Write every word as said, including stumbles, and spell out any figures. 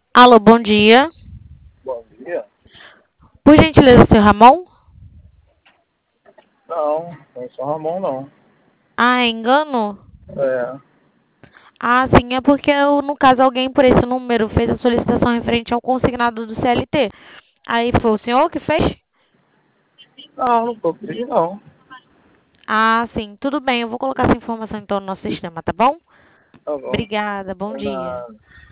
Alô, bom dia. Bom dia. Por gentileza, seu Ramon? Não, não sou Ramon, não. Ah, é engano? É, Ah, sim, é porque, eu, no caso, alguém por esse número fez a solicitação referente ao consignado do C L T. Aí foi o senhor que fez? não, não tô pedindo, não. Ah, sim, tudo bem. Eu vou colocar essa informação então no nosso sistema, tá bom? Tá bom. Obrigada, bom Não é dia. nada.